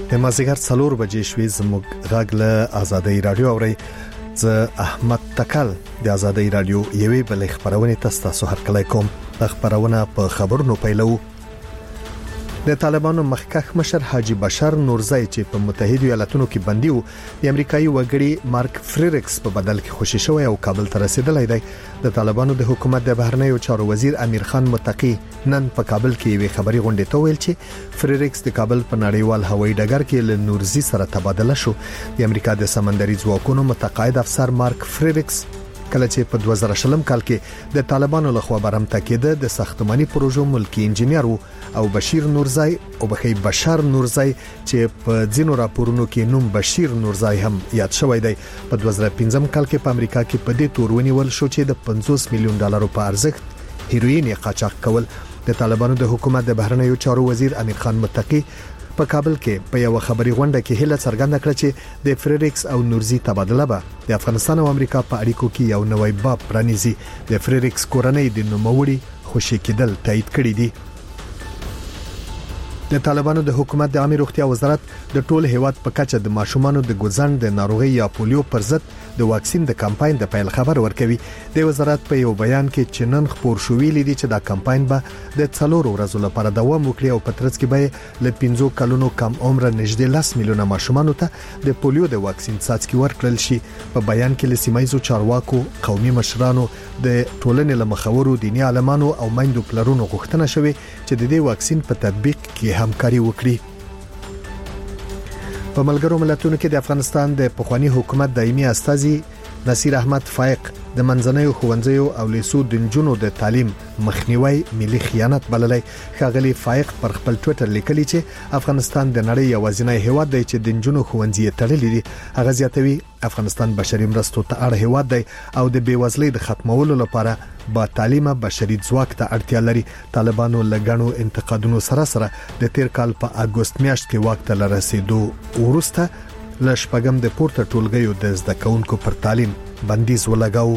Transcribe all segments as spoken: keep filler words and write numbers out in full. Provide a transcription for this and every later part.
د مازیګر څلور بجې شوې زموږ غږ له آزادۍ رادیو اوري. زه احمد تکل د آزادۍ رادیو یوې بل خبرونه تاسو هرکلی کوم. خبرونه په خبرونو پیلو. د طالبانو مخکښ مشر حاجی بشر نورزی چې په متحده ایالاتونو کې بندي وو، د امریکایي وګړي مارک فریریکس په بدل کې خوشی شوی او کابل ته رسیدلی دی. د طالبانو د حکومت د بهرنیو چارو وزیر امیر خان متقی نن په کابل کې یوې خبري غونډې ته ویل چې فریریکس د کابل په نړیوال هوایي ډګر کې له نورزی سره تبادله شو. د امریکا د سمندري ځواکونو متقاعد افسر مارک فریریکس کله چې په دوه زره شلم کال کې د طالبانو لخوا برمته کېده د ساختماني پروژو ملکی انجنیر او بشیر نورزی او بخي بشر نورزی چې په ځینو راپورونو کې نوم بشیر نورزی هم یاد شوی دی. په دوه زره پنځم کال کې په امریکا کې په دې تور ونیول شو چې د پنځوس میلیون ډالرو په ارزښت هیروین قاچاق کول. د طالبانو د حکومت د بهرنیو چارو وزیر امیر خان متقی په کابل کې په یو خبري غونډه کې هله څرګنده کړه چې د فریریکس او نورزی تبادله به د افغانستان او امریکا په اړیکو کې یو نوې باب پرانیزي. د فریریکس کورنۍ د نوموړي خوشی کېدل تایید کړی دی. د طالبانو د حکومت د عامه روغتیا وزارت د ټول هیواد په کچه د ماشومانو د ګوزن د ناروغي یا پولیو پر ضد د واکسین د کمپاین د پیل خبر ورکوي. د وزارت په یو بیان کې چنن خبر شوې لیدي چې دا کمپاین به د څلورو ورځو لپاره دوام وکړي او په ترڅ کې به له پنځو کلونو کم عمر نږدې لس میلیونه ماشومانو ته د پولیو د واکسین څاڅکي ورکړل شي. په بیان کې لسیمایزو چارواکو، قومي مشرانو، د ټولنې لمخورو، دیني عالمانو او میندو پلرونو غوښتنه شوې چې د دې واکسین په تطبیق کې همکاري وکړي. په ملګرو ملتونو کې د افغانستان د پخوانی حکومت دایمي استازي نصیر احمد فائق د منځنیو ښوونځیو او لیسو د نجونو د تعلیم مخنیوي ملي خیانت بللی. ښاغلي فائق پر خپل ټوئیټر لیکلی چې افغانستان د نړۍ یوازینی هیواد دی چې د نجونو ښوونځي تړلي دي. هغه زیاتوي افغانستان بشري مرستو ته اړ هیواد دی او د بیوزلۍ د ختمولو لپاره با تعلیمه بشري ځواک ته اړتیا لري. طالبانو لګڼو انتقادونو سره سره د تیر کال په اگست میاشت کې واک ته رسیدو وروسته ل شپږم د پورته ټولګیو د زده کوونکو پر تعلیم بندیز ولګاو.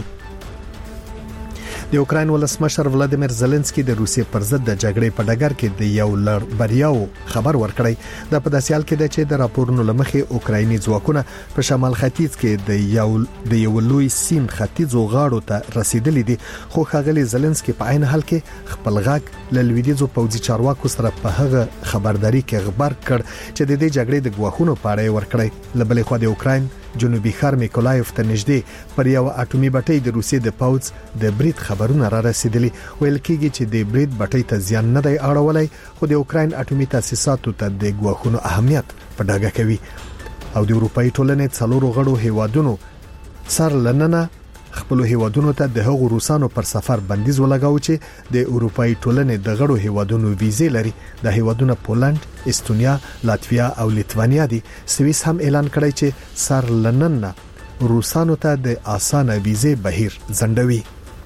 د اوکراین ولسمشر ولادیمیر زيلنسکي د روسیې پر ضد د جګړې په ډګر کې د یو لړ بریاو خبر ورکړی. د په داسې حال کې د چې د راپورونو لمخې اوکرایني ځواکونه په شمال ختیځ کې د یو د یو لوی سین ختیځو غاړو ته رسیدلي دي. خو ښاغلي زيلنسکي په عین حال کې خپل غږ له لویدیځو پوځي چارواکو سره په هغه خبرداري کې خبر کړ چې د دې جګړې د غواخونو په اړه ورکړی. لبلې خو د اوکراین جنوبي ښار میکولایف ته نږدې پر یو اټومي بټۍ د روسیې د پوځ د برید خبرونه را رسیدلي. ویل کېږي چې د برید بټۍ ته ځان نه دی اړولای، خو د اوکراین اټومي تاسیساتو ته د غواخونو اهمیت په ډاګه کوي. او د اروپאי ټولنې څلورو غړو هیوادونو سر لننه خپل هیوادونو ته د هغو روسانو پر سفر بندیز ولګاو چې د اروپאי ټولنې د غړو هیوادونو ویزې لري. د هیوادونو پولند، استونیا، لاتویا او لیتوانیا دي. سویس هم اعلان کړی چې سر لننه روسانو ته د اسانه ویزې بهیر ځنډوي.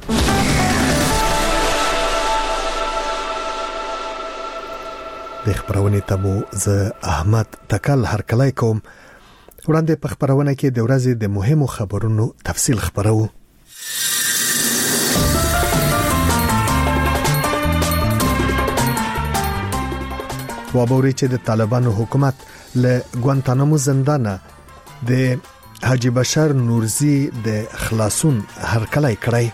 د خبرونه تمو زه احمد تکل هرکلی کوم. وړاندې په خبرونه کې د ورځې د مهمو خبرونو تفصیل خبرو. وابوري چې د طالبانو حکومت له ګوانتانامو زندانه د حاجی بشر نورزی د خلاصون هرکلی کړی.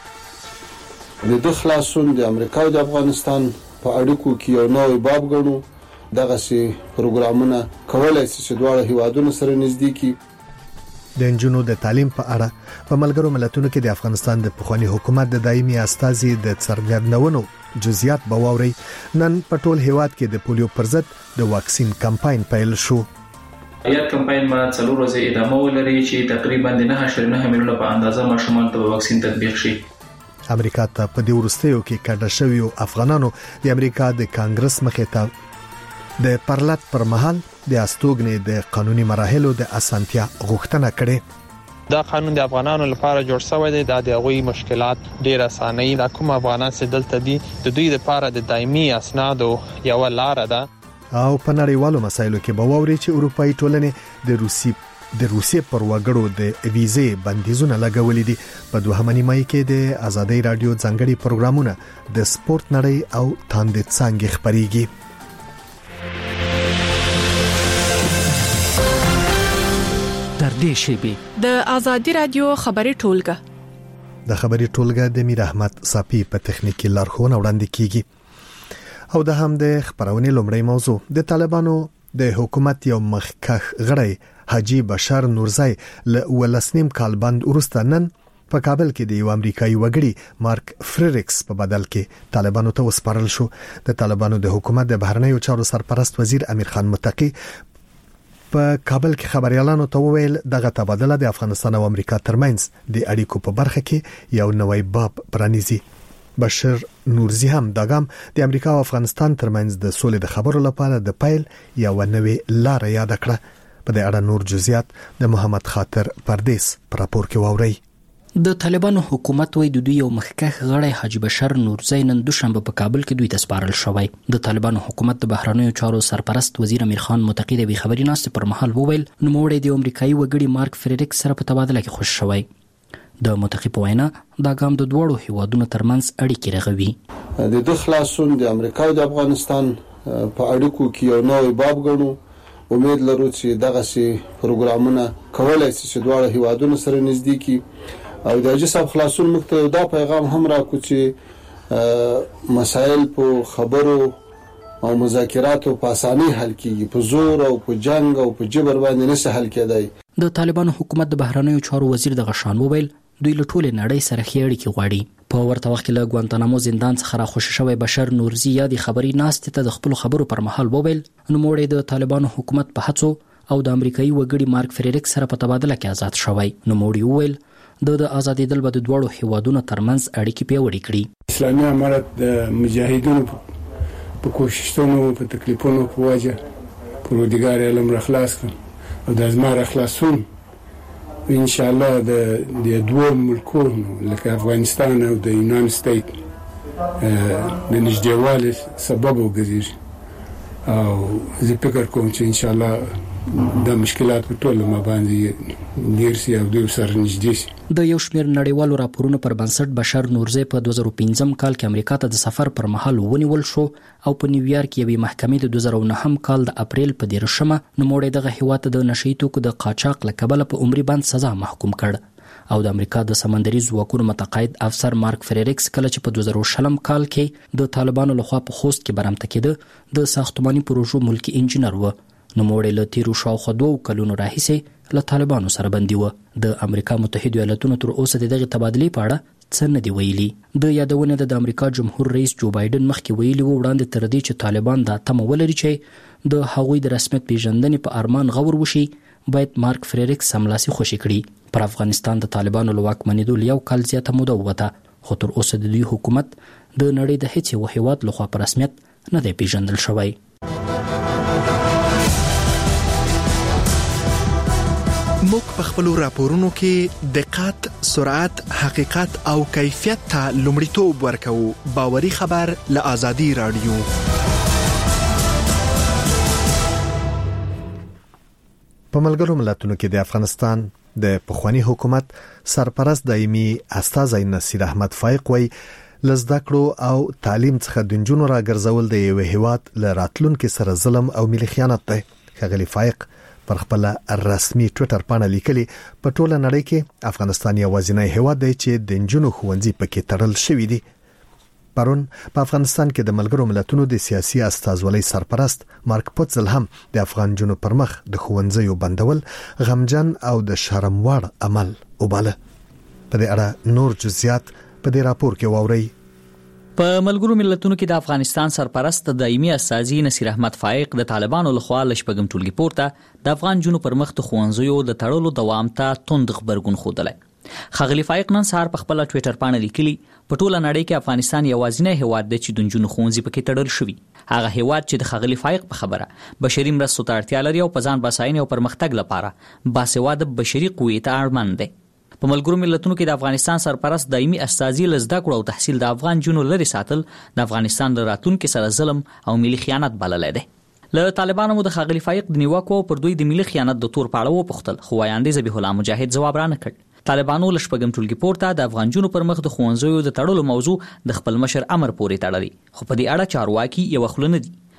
د خلاصون د امریکا او د افغانستان په اړیکو کې یو نوې باب ګڼو. دغه سي پروګرامونه کولای شي چې دواړه هیوادونو سره نږدې کی. د نجونو د تعلیم په اړه په ملګرو ملتونو کې د افغانستان د پخوانی حکومت د دایمي استازي د څرګندونو جزئیات بواوري. نن په ټول هیواد کې د پولیو پر ضد د واکسین کمپاین پیل شو. یا کمپاین ما څلور ورځې ادامه ولري چې تقریبا د نه اعشاریه نه میلیونه په اندازه ماشومان ته واکسین تطبیق شي. امریکا ته په دې ورستیو کې کډه شوی افغانانو د امریکا د کانګرس مخې ته د پرلط پر مهال د استوګنې د قانوني مراحلو د اسانتیا غوښتنه کړې. دا قانون د افغانانو لپاره جوړ شوی دی. دا د هغوی مشکلات ډیر اسانه دا کوم افغانان چې دلته دي د دوی لپاره د دایمي اسنادو یو لار ده. او په نړیوالو مسایلو کې بواوري چې اروپאי ټولنې د روسي د روسیې پر وګړو د ویزې بندیزونه لګولې دي. په دوهمه نیمه کې د آزادۍ رادیو ځانګړي پروګرامونه د سپورت نړۍ او تاند څنګه خبريږي. نږدې شیبې. د آزادي رادیو خبري ټولګه د خبري ټولګه د میر احمد صافي په تخنیکی لارښوونه وړاندې کیږي. او د هم د خبرونې لومړی موضوع د طالبانو د حکومت یو مخکخ غړی حاجی بشار نورزای له ولسنیم کال بند وروسته نن په کابل کې د یو امریکایي وګړي مارک فریریکس په بدل کې طالبانو ته وسپارل شو. د طالبانو د حکومت د بهرنیو چارو سرپرست وزیر امیر خان متقی په کابل کې خبريالانو ته وویل دغه تبادله د افغانستان او امریکا ترمنځ د اړیکو په برخه کې یو نوې باب پرانیزي. بشیر نورزی هم داګم د امریکا او افغانستان ترمنځ د سولې د خبرو لپاره د پیل یو نوې لار یاد کړه. په دې اړه نور جزئیات د محمد خاطر پردیس پر راپور کې واوري. د طالبانو حکومت وای د دوی یو مخکخ غړی حاجی بشار نورزای نن دوشنبه په کابل کې دوی ته سپارل شوی. د طالبانو حکومت د بهرنیو چارو سرپرست وزیر امیر خان متقی د خبري ناست پر مهال وویل نو موړې د امریکایي وګړي مارک فریریکس سره په تبادله کې خوش شوی. د متقی په وینا دا ګام د دوړو هیوادونو ترمنځ اړیکې رغوي. د د خلاصون د امریکا او د افغانستان په اړیکو کې یو نوې باب ګڼو. امید لرو چې دغه سي پروګرامونه کولای شي چې دواړه هیوادونو سره نږدې کی او د جساب خلاصون مخته دا پیغام هم راکو چې مسائل په خبرو او مذاکراتو په اساني حل کیږي، په زور او په جنگ او په جبر باندې نشه حل کېدای. د طالبانو حکومت د بهرنیو چارو وزیر د غشان وویل دوی له ټولې نړۍ سره ښې اړیکې غواړي. په ورته وخت کې له ګوانتانامو زندان څخه راخوشي شوی بشار نورزی یا د خبري ناست ته د خپل خبرو پر مهال وویل نو موړې د طالبانو حکومت په هڅو او د امریکایي وګړي مارک فریریکس سره په تبادله کې آزاد شوی. نو موړې وویل د د ازادي دل بد دوړو هیوادونو ترمنځ اړیکې پیاوړې کړي. اسلامي امارت د مجاهدونو په کوششونو په تکلیفونو په وجه پرودګار علم رخلاص کړ او د ازمار خلاصون ان شاء الله د د دوه ملکونو لکه افغانستان او د یونان سټیټ د نږدېوالي سبب وګرځي او زه فکر کوم چې ان شاء الله د مشکلات په ټول ما باندې ډیر سي او دوی سره نږدې سي. د یو شمېر نړیوالو راپورونو پر بنسټ بشار نورزی په دوه زره پنځم کال کې امریکا ته د سفر پر مهال ونیول شو او په نیویارک کې یوې محکمې د دوه زره نهم کال د اپریل په دیرشمه نوموړی دغه هیواد ته د نشئی توکو د قاچاق له کبله په عمري بند سزا محکوم کړ او د امریکا د سمندري ځواکونو متقاعد افسر مارک فریریکس کله چې په دوه زره شلم کال کې د طالبانو لخوا په خوست کې برمته کېده د ساختماني پروژو ملکی انجینر و. نوموړی له تیرو شاوخوا دوه کلونو راهیسې له طالبانو سره بندي و. د امریکا متحده ایالاتونو تر اوسه دغه تبادلې په اړه څه نه دی ویلي. د یادونه د امریکا جمهور رئیس جو بایدن مخکې ویلي و وړاندې تر دې چې طالبان د تمه ولري چې د هغوی د رسمیت پیژندنې په ارمان غور وشي باید مارک فریریکس سملاسي خوشي کړي. پر افغانستان د طالبانو له واکمنېدو یو کال زیاته موده ووته خو تر اوسه د دوی حکومت د نړۍ د هیڅ یو هیواد لخوا په رسمیت نه دی پیژندل شوی. موږ په خپل راپورونو کې دقت، سرعت، حقیقت او کیفیت ته لومړیتوب ورکوو. باوري خبر له آزادي رادیو. په ملګرو ملتونو کې د افغانستان د پخوانی حکومت سرپرست دایمي استاذ نصیر احمد فایق وای لزده کړو او تعلیم څخه د جنونو راګرځول د یو هیواد ل راتلونکو سره ظلم او ملي خیانت دی. خغلی فایق پر خپل رسمي ټوئیټر باندې لیکلي په ټوله نړۍ کې افغانستان یوازینی هیواد دی چې د جنونو ښوونځي پکې تړل شوی دی. پرون په افغانستان کې د ملګرو ملتونو د سیاسي استازولۍ سرپرست مارک پوتزل هم د افغان جنونو پر مخ د ښوونځیو بندول غمجن او د شرم وړ عمل وباله. په دې اړه نور جزئیات په دې راپور کې واورئ. په ملګرو ملتونو کې د افغانستان سرپرست دایمي استازي نصیر احمد فایق د طالبانو لخوا لشپږم ټولګي پورته د افغان جنونو پر مخ د ښوونځیو د تړلو دوام ته توند خبرګون خوده. خغلی فایق نن سهار په خپل ټوئیټر باندې لیکلي په ټوله نړۍ کې افغانستان یوازینی هیواد دی چې د جنونو ښوونځي پکې تړل شوی. هغه هیواد چې د خغلی فایق په خبره بشري مرستو ته اړتیا لري او په ځان بساینې او پرمختګ لپاره باسواده بشري قوې ته اړمن دی. په ملګرو ملتونو کې د افغانستان سرپرست دایمي استازي لزده کړو او تحصیل د افغان جنونو لري ساتل د افغانستان د راتلونکو سره ظلم او ملي خیانت بللی دی. له طالبانو مو د خغلی فایق د نیوکو پر دوی د ملي خیانت د تور پاړو پختل خو وایاندې ذبیح الله مجاهد جواب را نه کړ. طالبانو لشپږم ټولګي پورته د افغان جنونو پر مخ د ښوونځیو د تړلو موضوع د خپل مشر امر پورې تړلي خو په دې اړه چارواکي یو خلنه دي.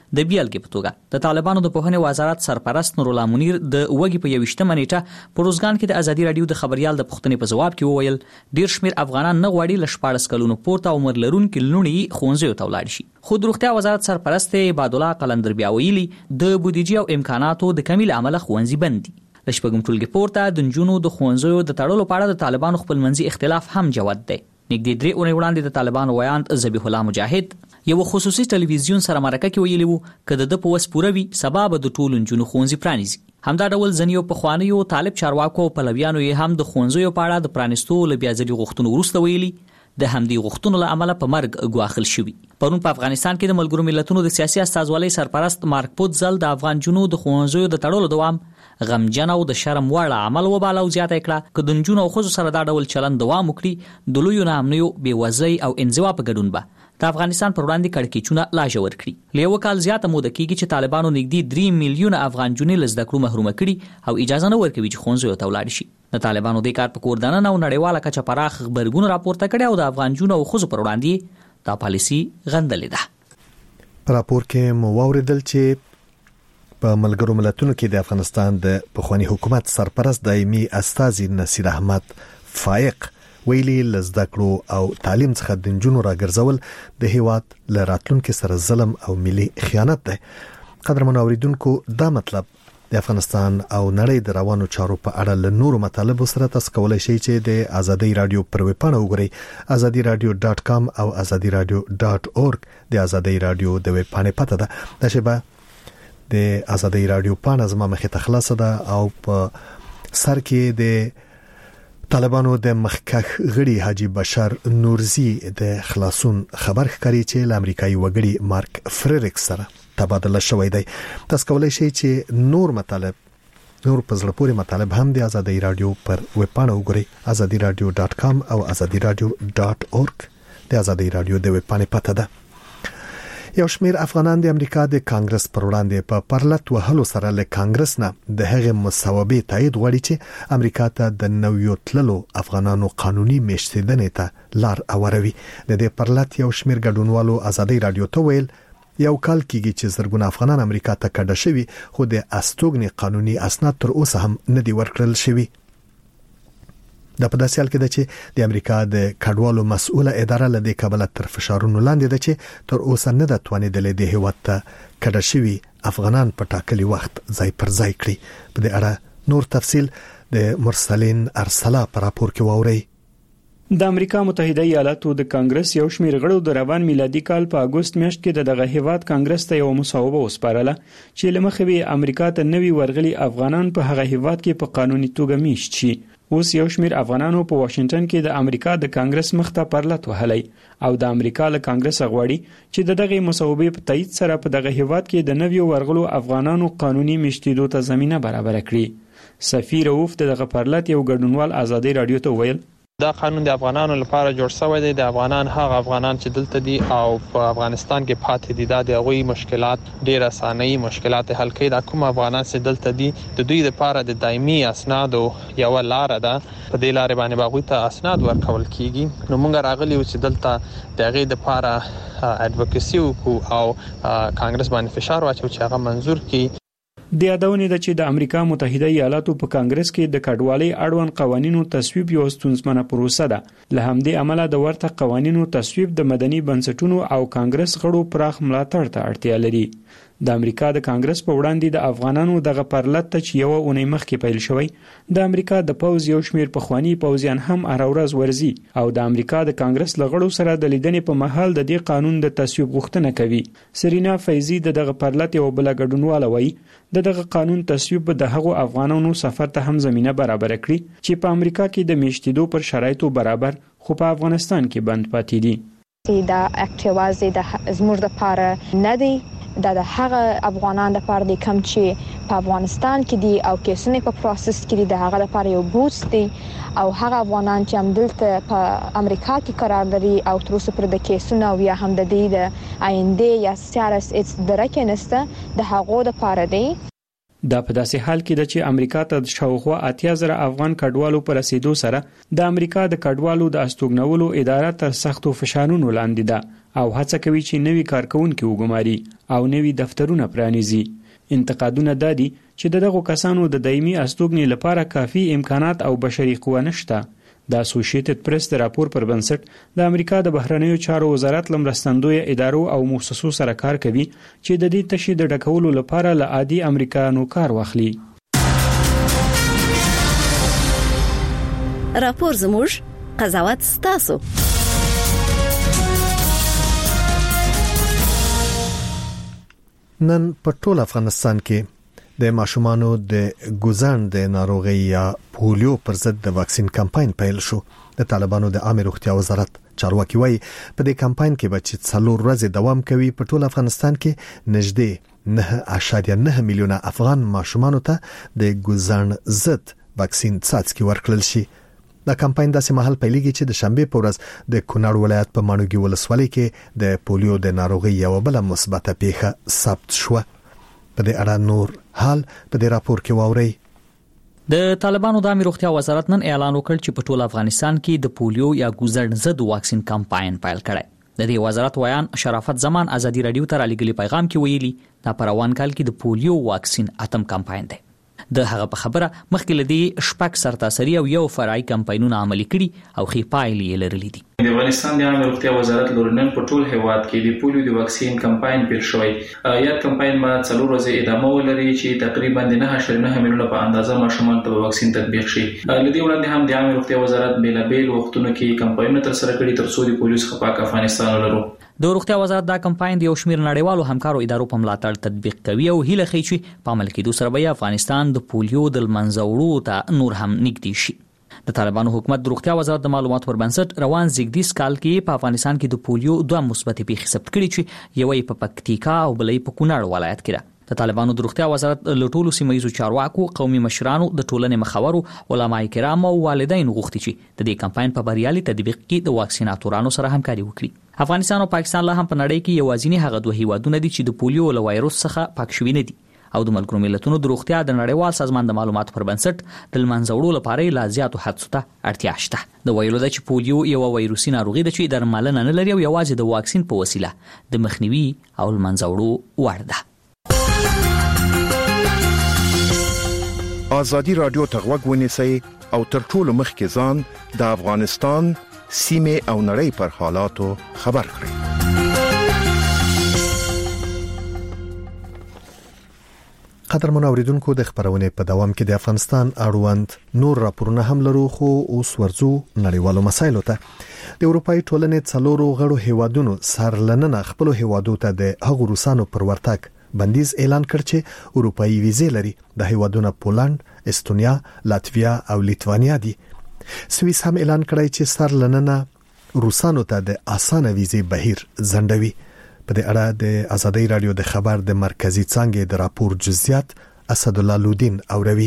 د بیلګې په توګه د طالبانو د پوهنې وزارت سرپرست نور الله منیر د وګي په یوشتمه نیټه په روزګان کې د ازادي رادیو د خبريال د پوښتنې په جواب کې وویل ډیر شمیر افغانان نه غواړي ل شپږ کلونو پورته عمر لرونکي لونی خوندزي ته ولاړ شي. خو د روغتیا وزارت سرپرست عباد الله قلندر بیا ویلي د بودیجې او امکاناتو د کمی له امله خوندزي بند دي. د شپږم ټولګي پورته د نجونو د خوندزیو د تړلو په اړه د طالبانو خپلمنځي اختلاف هم جوت دی. نږدې درې اونۍ وړاندې د طالبانو ویاند ذبیح الله مجاهد یو خصوصي ټلویزیون سره مرکه کې ویلي وو کله د په وس پوروي سبب د ټولو نجونو خوندزي پرانیزي. همدا ډول ځنیو په خوانیو طالب چارواکو په لویانو یې هم د خوندزیو په اړه د پرانستو لبیازلي غوښتنو وروسته ویلي د همدې غوښتنو له امله په مرګ ګواښل شوی. پرون په افغانستان کې د ملګرو ملتونو د سیاسي استازولۍ سرپرست مارک پوتزل د افغان جنو د خوندزیو د تړلو دوام غمجن او د شرم وړ عمل وباله او زیاته کړه چې د نجونو او ښځو سره دا ډول چلند دوام وکړي د لویو نامنیو بېوزلۍ او انزوا په ګډون به د افغانستان پر وړاندې کړکېچونه لا ژور کړي. له یو کال زیاته موده کېږي چې طالبانو نږدې درې میلیونه افغان جنې له زده کړو محرومه کړي او اجازه نه ورکوي چې خوندزیو ته ولاړ شي. د طالبانو د کار په کور دننه او نړیواله کچه پراخ خبرګون راپورته کړي او د افغان جنو او ښځو پر وړاندې دا پالیسي غندلې ده. راپور کې مو واوریدل چې په ملګرو ملتونو کې د افغانستان د پخوانی حکومت سرپرست دایمي استازي نصیر احمد فائق ویلي لزده کړو او تعلیم څخه د نجونو راګرځول د هیواد له راتلونکو سره ظلم او ملي خیانت ده. قدرمن اوریدونکو دا مطلب د افغانستان او نړۍ د روانو چارو په اړه له نورو مطالبو سره تاسو کولای شئ چې د ازادي رادیو پر ویب پاڼه وګورئ ازادي رادیو ډاټ کام او ازادي رادیو ډاټ اورګ. د ازادي رادیو د ویب پاڼې پته ده د شبا د ازادي رادیو پاڼه زما مخې ته خلاصه ده او په سر کې د طالبانو د مخکخ غړي حاجی بشار نورزی د خلاصون خبر ښکاري چې د امریکایي وګړي مارک فریریک سره تبادله شوې دی. تاسو کولای شئ چې نور مطالب نور په زړه پورې مطالب هم د ازادي رادیو پر ویب پاڼه وګورئ ازادي رادیو ډاټ کام او ازادي رادیو ډاټ اورګ. د ازادي رادیو د ویب پاڼې پته ده. یو شمیر افغانان د امریکا د کانګرس پر وړاندې په پرلط وهلو سره له کانګرس نه د هغې مصوبې تایید غواړي چې امریکا ته د نویو تللو افغانانو قانوني میشتېدنې ته لار اوروي. د دې پرلط یو شمیر ګډونوالو ازادي رادیو ته ویل یو کال کېږي چې زرګونه افغانان امریکا ته کډه شوي خو د استوګنې قانوني اسناد تر اوسه هم نه دي ورکړل شوي. د په داسې حال کې ده چې د امریکا د کډوالو مسؤله اداره له دې کبله تر فشارونو لاندې ده چې تر اوسه نه ده توانېدلې د هیواد ته کډه شوي افغانان په ټاکلي وخت ځای پر ځای کړي. په دې اړه نور تفصیل د مرسلین ارسلا په راپور کې واورئ. د امریکا متحده ایالاتو د کانګرس یو شمیر غړو د روان میلادي کال په اگست میاشت کې د دغه هیواد کانګرس ته یو مصوبه وسپارله چې لمخې به امریکا ته نوي ورغلي افغانان په هغه هیواد کې په قانوني توګه میشت شي. اوس یو شمیر افغانانو په واشنگټن کې د امریکا د کانګرس مخ ته پرلط وهلی او د امریکا له کانګرس غواړي چې د دغه مصوبې په تایید سره په دغه هیواد کې د نویو ورغلو افغانانو قانوني میشتېدو ته زمينه برابر کړي. سفیر اوف دغه پرلط یو ګډونوال ازادي رادیو ته ویل دا قانون د افغانانو لپاره جوړ شوی دی. د افغانان هغه افغانان چې دلته دي او په افغانستان کې پاتې دي دا د هغوی مشکلات ډېر اسانه مشکلات حل کوي. دا کوم افغانان چې دلته دي د دوی لپاره د دایمي اسنادو یو لار ده. په دې لارې باندې هغوی ته اسناد ورکول کیږي. نو موږ راغلي یو چې دلته د هغې لپاره اډوکیسي وکړو او کانګرس باندې فشار واچو چې هغه منظور کړي. د یادونه ده چې د امریکا متحده ایالاتو په کانګرس کې د کډوالۍ اړوند قوانینو تصویب یو ستونزمنه پروسه ده. له همدې امله د ورته قوانینو تصویب د مدني بنسټونو او کانګرس غړو پراخ ملاتړ ته اړتیا لري. د امریکا د کانګرس په وړاندې د افغانانو دغه پرلط ته چې یو اونۍ مخکې پیل شوی د امریکا د پوز یو شمیر پخوانی پوزیان هم هر ورځ ورزي او د امریکا د کانګرس لغړو سره د لیدنې په محل د دې قانون د تصویب غوښتنه کوي. سرینا فیضی د دغه پرلط یو بل ګډونواله وایي د دغه قانون تصویب د هغو افغانانو سفر ته هم زمينه برابر کړي چې په امریکا کې د میشتېدو پر شرایطو برابر خو په افغانستان کې بند پاتې دي. دا اکټیوازي د زموږ د پاره نه دی دا د هغه افغانان لپاره د کم چې په افغانستان کې دي او کیسونه په پروسس کې دي د هغه لپاره یو بوست دی او هغه افغانان چې هم دلته په امریکا کې قرار لري او تر اوسه پر د کیسونه او یا هم د دې د آینده یا سیارس اټس درکه نسته د هغه لپاره دی. دا په داسې حال کې ده چې امریکا ته شاوخوا اتیا زره افغان کډوالو پر رسیدو سره د امریکا د کډوالو د استوګنولو اداره تر سختو فشارونو لاندې ده او هڅه کوي چې نوي کارکونکي وګماري او نوي دفترونه پرانیزي. انتقادونه دادي چې دغه کسانو د دایمي استوګنې لپاره کافي امکانات او بشري قوه نشته. د اسوسییټډ پریس د راپور پر بنسټ د امریکا د بهرنیو چارو وزارت لمرستندوی ادارو او مؤسسو سره کار کوي چې د دې تشې د ډکولو لپاره له عادي امریکایانو کار واخلي. راپور زموږ قضاوت ستاسو. نن په ټول افغانستان کې د ماشومانو د ګوزن د ناروغي یا پولیو پر ضد د واکسین کمپاین پیل شو. د طالبانو د عامه روغتیا وزارت چارواکي وایي په دې کمپاین کې به چې څلور ورځې دوام کوي په ټول افغانستان کې نږدې نه اعشاریه نه میلیونه افغان ماشومانو ته د ګوزن ضد واکسین څاڅکي ورکړل شي. دا کمپاین داسې مهال پیلېږي چې د شنبه په ورځ د کونړ ولایت په ماڼوګي ولسوالۍ کې د پولیو د ناروغي یو بل مثبته پیښه ثبت شوه. په دې اړه نور حال په دې راپور کې واوري. د طالبانو د عامه روغتیا وزارت نن اعلان وکړ چې په ټول افغانستان کې د پولیو یا ګوزن ضد واکسین کمپاین پیل کړي. د دې وزارت ویان شرافت زمان ازادي رادیو ته رالیږلي پیغام کې ویلي دا په روان کال کې د پولیو واکسین اتم کمپاین دی. د هغه په خبره مخکې لدی شپږ سرتاسري او یو فرعي کمپاینونه عملي کړي او خې پایلې لرلې دي. د افغانستان د عامه روغتیا وزارت لورنن په ټول هیواد کې د پولیو د واکسین کمپاین پیل شوی. یاد کمپاین ما څلور ورځې ادامه ولري چې تقریبا د نه اعشاریه نه میلیونه په اندازه ماشومان ته واکسین تطبیق شي. لدی وړاندې هم د عامه روغتیا وزارت بیل بیل وختونو کې کمپاینونه تر سره کړي تر څو د پولیو څخه پاک افغانستان ولرو. د روغتیا وزارت دا کمپاین د یو شمېر نړیوالو همکارو ادارو په ملاتړ تطبیق کوي او هیله کوي چې په عمل کې دوسر به افغانستان د پولیو د منځوړو ته نور هم نږدې شي. د طالبانو حکومت د روغتیا وزارت د معلوماتو پر بنسټ روان زیږدیز کال کې په افغانستان کې د پولیو دوه مثبت پیښې ثبت کړي چې یوې په پکتیکا او بلې په کونړ ولایت کې ده. د طالبانو د روغتیا وزارت له ټولو سیمایي چارواکو، قومي مشرانو، د ټولنې مخورو، علماء کرام او والدین غوښتي چې د دې کمپاین په بریالي تطبیق کې د واکسیناتورانو سره همکاري وکړي. افغانستان او پاکستان له هم په نړۍ کې یوازینی هغه دوه هیوادونه دي چې د پولیو له وایروس څخه پاک شوي نه دي او د ملګرو ملتونو د روغتیا د نړیوال سازمان د معلوماتو پر بنسټ د منځوړو لپاره لا زیاتو هڅو ته اړتیا شته. د ویلو د چې پولیو یو وایروسي ناروغي ده چې درملنه نه لري او یوازې د واکسین په وسیله د مخنیوي او منځوړو وړ ده. آزادی رادیو ته غوږ ونیسئ او تر ټولو مخکې ځان د افغانستان سیمه او نړۍ پر حالاتو خبر کړئ. قدرمن اوریدونکو د خبرونه په دوام کې د افغانستان اړوند نور راپورونه هم لرو خو اوس ورځو نړیوالو مسایلو ته. د اروپאי ټولنې څلورو غړو هیوادونو سرلننه خپل هیوادو ته د هغو روسانو پر ورتګ بندیز اعلان کړ چې اروپאי ویزې لري. د هیوادونو پولند، استونیا، لاتویا او لیتوانیا دي. سویس هم اعلان کړی چې سرلننه روسانو ته د اسانه ویزې بهیر ځنډوي. په دې اړه د ازادي رادیو د خبر د مرکزی څنګه د راپور جزئیات اسد الله لودین اوروي.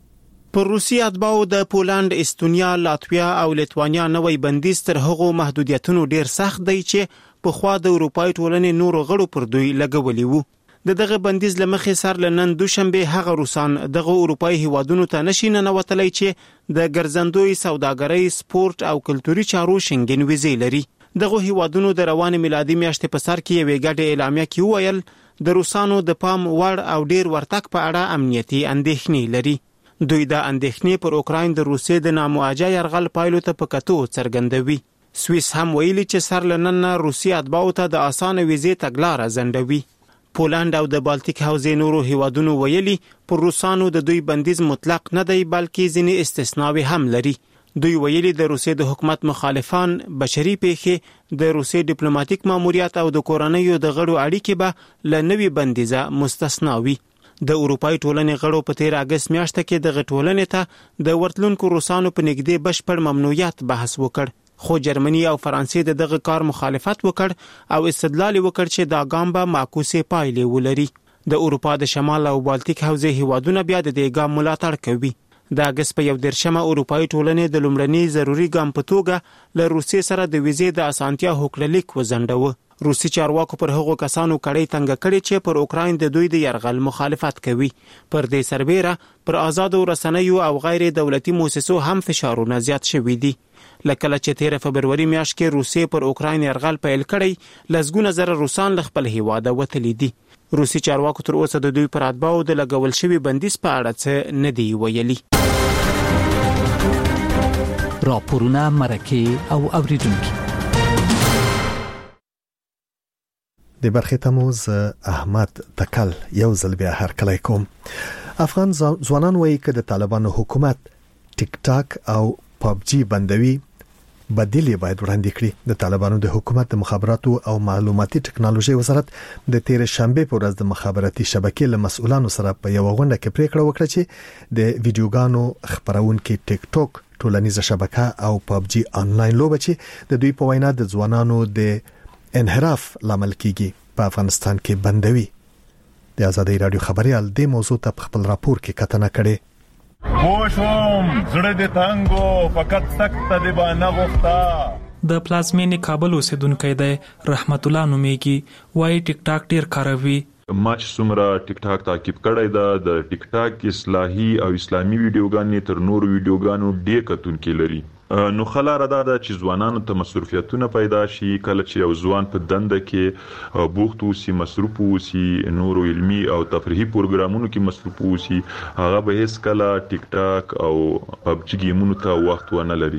پر روسي اتباعو د پولند، استونیا، لاتویا او لیتوانیا نوې بندیز تر هغو محدودیتونو ډیر سخت دی چې په خوا د اروپאי ټولنې نور غړو پر دوی لګولي وو. د دغه بندیز لمخې سر لنن دوشنبه هغه روسان دغه اروپאי هیوادونو ته نشي ننوتلی چې د ګرځندوی سوداګرۍ، سپورت او کلتوري چارو شنګن ویزې لري. دغه هیوادونو د روان میلادي میاشتې په سر کې یوې ګډه اعلامیه کې وویل د روسانو د پام وړ او ډیر ورتګ په اړه امنیتي اندېښنې لري. دوی د اندېښنې پر اوکراین د روسیې د نامواجه یرغل پایلو ته په کتو څرګندوي. سویس هم ویلي چې سر لنن روسي اتباعو ته د اسانه ویزې تګلاره ځنډوي. پولند او د بالټیک حوزې نورو هیوادونو ویلي پر روسانو د دوی بندیز مطلق نه دی بلکې ځینې استثناوي هم لري. دوی ویلي د روسیې د حکومت مخالفان، بشري پیښې، د روسیې ډیپلوماټیک ماموریت او د کورنیو د غړو اړیکې به له نوي بندیزه مستثنا وي. د اروپאי ټولنې غړو په تیر اگست میاشت کې د غټولنې ته د ورتلونکو روسانو په نږدې بشپړ ممنوعیت بحث وکړ. خو جرمني او فرانسې د دغه کار مخالفت وکړ او استدلال وکړ چې دا ګام به معکوسې پایلې ولري. د اروپا د شمال او بالټیک حوزې هیوادونه بیا د دې ګام ملاتړ کوي. د اگست په یو دیرشمه اروپאי ټولنې د لومړني ضروري ګام په توګه له روسیې سره د ویزې د اسانتیا هوکړلیک وځنډاوه. روسي چارواکو پر هغو کسانو کړي تنګ کړي چې پر اوکراین د دوی د يرغل مخالفت کوي. پر دې سربېره پر آزادو رسنیو او غیر دولتي مؤسسو هم فشارونه زیات شوي دي. لکه چې تیر فبروري میاشت کې روسي پر اوکراین يرغل پیل کړي، لسګونه زره روسان له خپل هیواده وتلي دي. روسي چارواکو تر اوسه د دوی پر اتباعو د لګول شوي بندیز په اړه څه نه دی ویلي. راپورونه، مرکه او اوریدونکو د برخې تموز احمد تکل یو ځل بیا هرکلی کوم. افغان ځوانان وایي چې د طالبانو حکومت ټیک ټاک او پاب جی بندوي بدیل باید وړاندې کړي. د طالبانو د حکومت د مخابراتو او معلوماتي ټکنالوژي وزارت د تیر شنبه په ورځ د مخابراتي شبکې له مسؤلانو سره په یو غونډه کې پریکړه وکړه چې د ویډیوګانو خبرونکو ټیک ټاک ټولنیزه شبکه او پاب جی انلاین لوبه چې د دوی په وینا د ځوانانو د انحراف لامل کیږي په افغانستان کې بندوي. د آزادۍ رادیو خبريال د موضوع ته خپل راپور کې کتنه کړي. خوشم زړه د تانګو فقط سخت دی باندې غوښتا. د پلازمینې کابل اوسیدونکو دی رحمت الله نومیږي، وایي ټیک ټاک ډیر کاروي. ما چې څومره ټیک ټاک تعقیب کړی دا د ټیک ټاک اصلاحي او اسلامي ویډیوګانې تر نورو ویډیوګانو ډیر کتونکو لري. نو خلاره دا چې ځوانانو ته مصرفیتونه پیدا شي، کله چې یو ځوان په دنده کې بوخت اوسي، مصروف اوسي، نورو علمي او تفریحي پروګرامونو کې مصروف اوسي، هغه به هیڅ کله ټیک ټاک او پبجی گیمونو ته وخت ونه لري.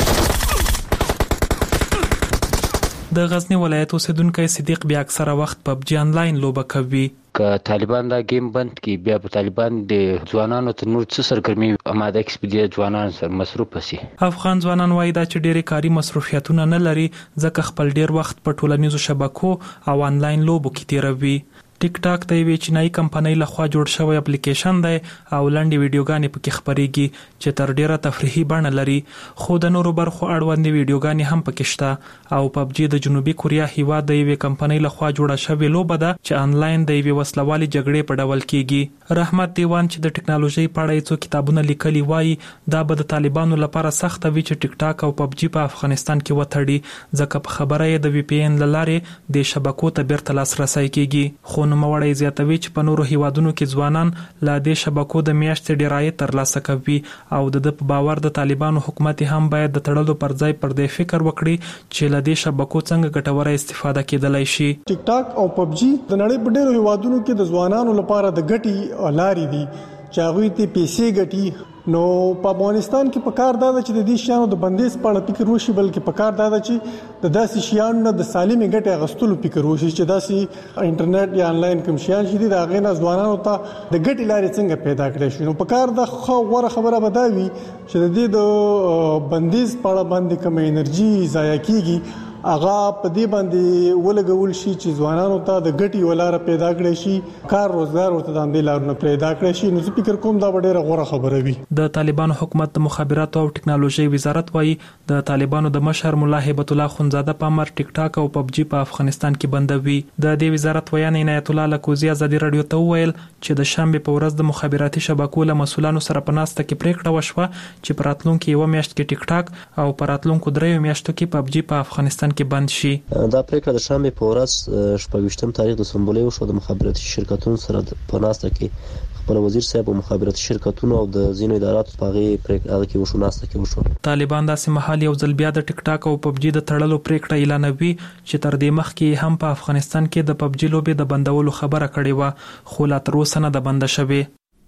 د غزنی ولایت اوسیدونکو صدیق بیا اکثره وخت پبجی انلاین لوبه کوي. که طالبان دا گیم بند کی بیا په طالبان د ځوانانو ته نور څه سرګرمي آماده کړي، ځوانان سره مصروف شي. افغان ځوانان وایي دا چې ډېری کاري مصروفیتونه نه لري، ځکه خپل ډیر وخت په ټولنیزو شبکو او انلاین لوبو کې تیروي. ټیک ټاک د یوې چینایي کمپنۍ لخوا جوړ شوی اپلیکیشن دی او لنډې ویډیوګانې پکې خپرېږي چې تر ډیره تفریحي بڼه لري، خو د نورو برخو اړوندې ویډیوګانې هم پکې شته. او پبجی د جنوبي کوریا هیواد د یوې کمپنۍ لخوا جوړه شوې لوبه ده چې انلاین د یوې وسلوالې جګړې په ډول کیږي. رحمت دیوان چې د ټکنالوژي په اړه څو کتابونه لیکلي وایي دا به د طالبانو لپاره سخت وي چې ټیک ټاک او پبجی په افغانستان کې وتړي، ځکه په خبره یې د وی پی ان لارې د شبکو ته بیرته لاسرسي کیږي. خو نوموړی زیاتوي چې په نورو هیوادونو کې ځوانان لا د شبکو د میاشتې ډیرای ترلاسه کوي او د په باور د طالبانو حکومت هم باید د تړلو پر ځای پر دې فکر وکړي چې له دې شبکو څنګه ګټوره استفاده کېدلای شي. ټیک ټاک او پبجی د نړۍ په ډیرو هیوادونو کې د ځوانانو لپاره د ګټي لارې دي چې هغه ته پیسې ګټي. نو په افغانستان کې په کار دا چې د دې شیانو د بندیز په اړه فکر وشي، بلکې په کار دا چې د داسې شیانو د سالمې ګټې اغستلو فکر وشي چې داسې انټرنیټ یا انلاین کوم شیان چې د هغه نه ځوانانو ته د ګټې لارې څنګه پیدا کړي شي. نو په کار د خو غوړه خبره بداوي چې د دې د بندیز په اړه باندې کوم انرژي ضایع کیږي، هغه په دې باندې ولګول شي چې ځوانانو ته د ګټي ولاره پیدا کړي شي، کار روزګار ورته د اندې لارونه پیدا کړي شي. نو زه فکر کوم دا ډېره غوړه خبره وي. د طالبانو حکومت د مخابراتو او ټکنالوژي وزارت وایي د طالبانو د مشر مولا هیبت الله خونزاده په امر ټیک ټاک او پبجی په افغانستان کې بندوي. د دې وزارت ویان عنایت الله لکوزی ازادي رادیو ته ویل چې د شنبه په ورځ د مخابراتي شبکو له مسولانو سره په ناسته کې پریکړه وشوه چې په راتلونکو یو میاشت کې ټیک ټاک او په راتلونکو دریو میاشتو کې پبجی په افغانستان کې بند شي. دا پریکړه د شنبه په ورځ شپږم تاریخ د سمبولې وشو د مخابراتي شرکتونو سره په ناسته کې خپل وزیر صاحب او مخابراتي شرکتونو او د ځینو اداراتو په هغه پریکړه کې وشو ناسته کې وشو. طالبان داسې مهال یو ځل بیا د ټیک ټاک او پبجی د تړلو پریکړه اعلانوي چې تر دې مخکې هم په افغانستان کې د پبجی لوبې د بندولو خبره کړې و، خو لا تر اوسه نه د بند شوه.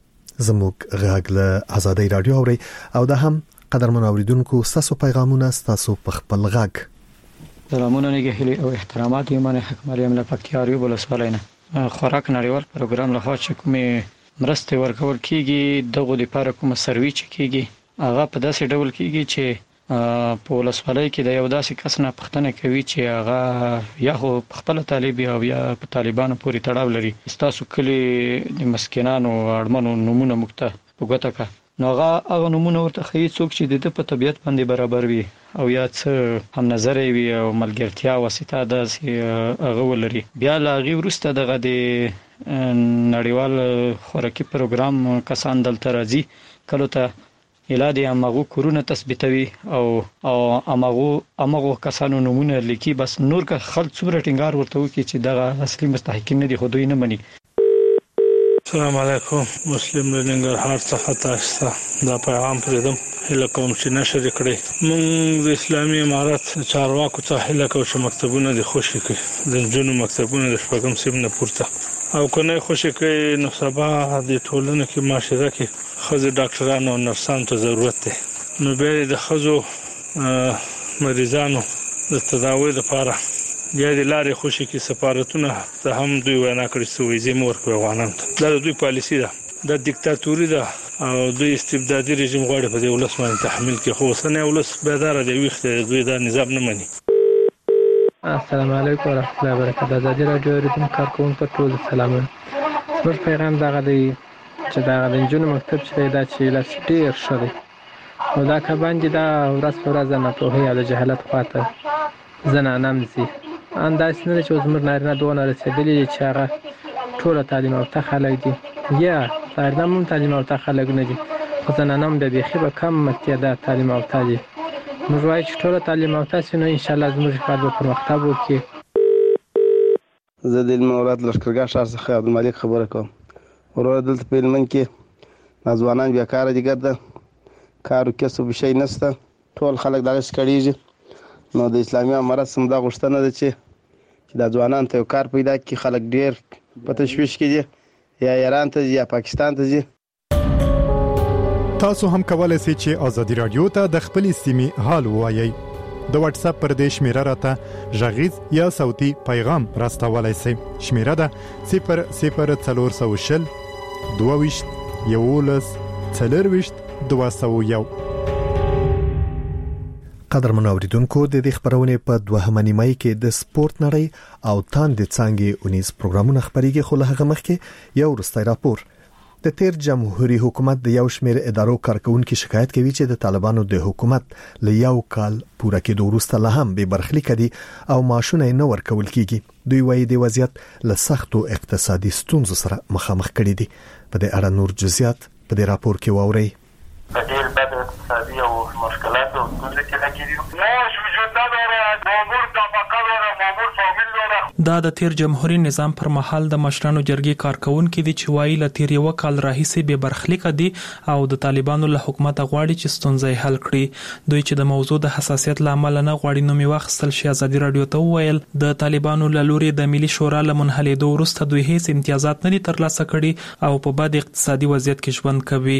زموږ غږ له آزادۍ رادیو اوري او دا هم قدرمن اوریدونکو ستاسو پیغامونه ستاسو په خپل غږ. سلامونه نګهلي او احترامات یمن حق مریم له پکتیاري ولسوالۍ نه. خوراک نړیوال پروګرام له خوا چې کومې مرستې ورکول کیږي دغه لپاره کوم سروي چې کیږي هغه په داسې ډول کیږي چې په ولسوالۍ کې د یو داسې کس نه پوښتنه کوي چې هغه یا خو خپل طالب او یا په طالبانو پورې تړاو لري، تاسو کلی د مسکینانو اړمنو نمونه مکته وګټه کا نو هغه هغه نمونه ورته خي څوک چې د په طبيعت باندې برابر وي او یا څه هم نظر وي او ملګرتیا واسطه د هغه ولري. بیا لا غي ورسته دغه د نړیوال خوراکي پروګرام کسان دلته راځي، کله ته الاده امغه کورونه تثبیتوي او او امغه امغه کسانو نمونه لیکي بس نور که خلک څومره ټینګار ورته وکړي چې دغه اصلي مستحقین نه دي خو دوی نه مني. السلام علیکم. مسلم لنګرهار څخه تاسو ته دا پیغام پرېدم هله کوم چې نشر کړی. موږ د اسلامي امارات چارواکو ته هله کوم چې مکتبونه د خوشي کوي د جنو مکتبونه د شپږم سیم نه پورته او کنه خوشي کوي نو سبا د ټولنې کې معاشره کې خزه ډاکټرانو او نرسانو ته ضرورت دی. نو به د خزو مریضانو د تداوی لپاره بیا د لارې خوشي کې سفارتونه ته هم دوی وینا کړې سو ویزه مور کوي غوانم ته دا دوی پالیسی ده د دیکتاتوري ده او دوی استبدادي رژیم غواړي په دې ولس باندې تحمیل کې خو سنه ولس بیدار دی وخت دوی دا نظام نه مني. السلام علیکم ورحمۃ اللہ وبرکاتہ. د رادیو ریتم کارکونکو ټول سلامونه. موږ پیغام دغه دی چې دا د جنونو مکتب چې دا چې لاس ډیر شوی او دا کباندې دا ورځ ورځ نه په هي د جهالت خاطر زنانم زی انداز نه چې زمر نارینه دوه رسیدلی چې هغه ټول تعلیم او تخلق دي یا نارینه مون تعلیم او تخلق نه دي خو زنانم د بيخي به کم متیاده تعلیم او تعلیم موږ وایو چې ټول تعلیم او تاسو نو ان شاء الله زموږ کار به پرمختګ وکړي. زه د المورات لشکرګاه شهر څخه عبدالملک خبره کوم. ورور دلته په لمن کې ځوانان بیا کار دي ګرځي کارو کسب شي نشته ټول خلک دغه شکړيږي. نو د اسلامي امارات سم دا غوښتنه ده چې دا ځوانان ته کار پیدا کړي. خلک ډیر په تشویش کې دي یا ایران ته یا پاکستان ته ځي. تاسو هم کولای شئ چې ازادي رادیو ته د خپل استماع حال وایي. د واتس اپ پر د شمیره راته ژغیز یا صوتي پیغام راستولای شئ. شمیره ده صفر صفر څلور سوه شل دوه ویشت یولس څلور ویشت دوه سوه یو. قدر منوریدونکو د دې خبرونه په دوهمه نیمه کې د سپورت نړۍ او تاند څنګه اونیز پروګرامونه خبريږي خو له هغه مخکې یو وروستي راپور. د تیر جمهوریت حکومت د یو شمېر ادارو کارکونکو شکایت کوي چې د طالبانو د حکومت له یو کال پوره کېدو وروسته لا هم به برخلیک دي او معاشونه نه ورکول کیږي. دوی وايي د وضعیت له سختو اقتصادي ستونزو سره مخامخ کړي دي. په دې اړه نور جزئیات په دې راپور کې واورئ. ډېر بد اقتصادي او مشکلات او ستونزې کې راګیري. معاش وجود نداره، مامور طبقه داره، مامور فامیل داره. دا د تیر جمهوریت نظام پر مهال د مشرانو جرګې کارکونکو دي چې وايي ل تیر یو کال راهیسې به برخلیک دي او د طالبانو له حکومت غواړي چې ستونزې حل کړي. دوی چې د موضوع د حساسیت لامل نه غواړي نو می وخت سل شي ازادي رادیو ته ویل د طالبانو له لوري د ملي شورا لمنحلیدو وروسته دوی هیڅ امتیازات نه ترلاسه کړي او په بد اقتصادي وضعیت کې ژوند کوي.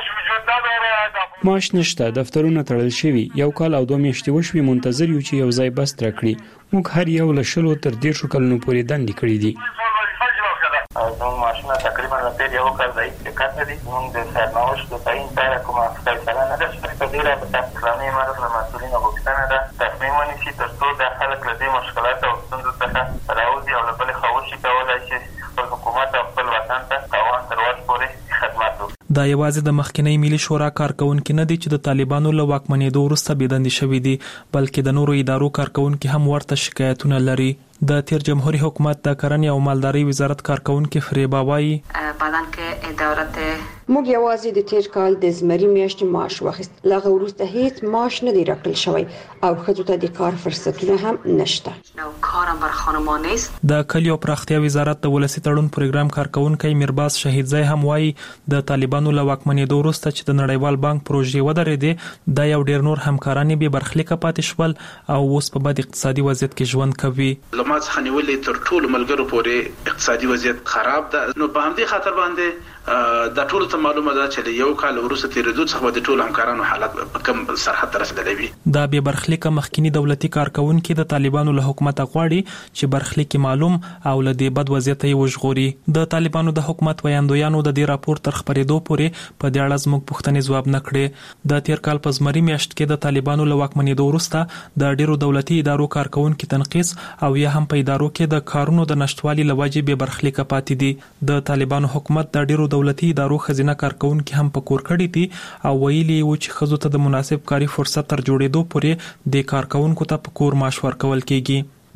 معاش نشته، دفترونه تړل شوي، یو کال او دوه میاشتې وشوي منتظر یو چې یو ځای بس تر کړی. موږ هر یو له شلو تر دیرشو کلونو پورې دندې کړې دي. او زموږ معاشونه تقریبا له تیر یو کال ځای شرکت لري. موږ د سرنوشت د تعیین لپاره کومه فیصله نه ده شوې. په دې اړه د اسلامي امارت له مسؤلینو غوښتنه ده تصمیم ونیسي تر څو د خلک له دې مشکلاتو او ستونزو څخه راوځي او له بلې خوا وشي کولی شي خپل حکومت او خپل وطن ته تاوان تر وس پورې خدمت وکړي. دا یوازې د مخکنی ملي شورا کارکونکو نه دي چې د طالبانو له واکمنېدو وروسته بيدندې شوې دي بلکې د نورو ادارو کارکونکو هم ورته شکایتونه لري. د تیر جمهوریت حکومت د کرنې او مالدارۍ وزارت کارکونکو فریبا وايي بعدن که ادارت موږ یوازې د تیر کال د زمري میاشتې معاش واخیست. لغه وروسته هیڅ معاش نه دی راکړل شوی او ښځو ته د کار فرصتونه هم نشته. نو کارم بر خانمان نیست. د کلیو پراختیا وزارت د ولسی تړون پروګرام کارکونکو میرباز شهیدزای هم وايي د طالبانو له واکمنېدو وروسته چې د نړیوال بانک پروژې ودرېدې د یو ډیر نور همکاران به برخلیک پاتې شول او اوس په بد اقتصادي وضعیت کې ژوند کوي. لمات خنیولې تر ټولو ملګرو پورې اقتصادي وضعیت خراب ده. نو په همدې خاطر باندې د ټولو ته معلومه ده چې یو کال وروسته تیرېدو څخه د ټولو همکارانو حالت په کم سرحد رسیدلی وي. دا به برخلیک مخکینی دولتي کارکونکو د طالبانو له حکومت غواړي چې برخلیک معلوم او له دې بد وضعیت یې وژغوري. د طالبانو د حکومت ویاندویانو د دې راپور تر خبرېدو پورې په دې اړه زموږ پوښتنې ځواب نه کړې. د تیر کال په زمري میاشت کې د طالبانو له واکمنېدو وروسته د ډیرو دولتي ادارو کارکونکو تنقیص او یا هم په ادارو کې د کارونو د نشټوالي لوجې به برخلیک پاتې دي. د طالبانو حکومت د ډیرو دولتي ادارو خزینه کارکونکو هم په کور کړی دي او ویلي و چې خزو ته د مناسب کاري فرصت تر جوړېدو پورې د کارکونکو ته په کور معاش ورکول کیږي.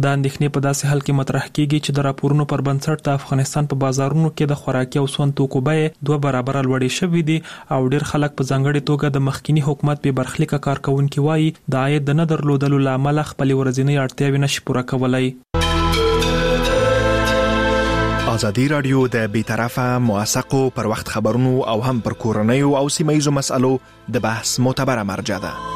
د اندېښنې په داسې حال کې مطرح کیږي چې د راپورونو پر بنسټ د افغانستان په بازارونو کې د خوراکي او سون توکو بیې دوه برابر لوړې شوې دي او ډېر خلک په ځانګړي توګه د مخکینی حکومت به برخلیک کارکونکو وایي د عاید د نه درلودلو لامل خپل ورځنی اړتیاوې نشي پوره کولای. ازادي رادیو د بیطرفه موثقو پر وخت خبرونو او هم پر کورنیو او سیمایي مسایلو د بحث معتبره مرجع ده.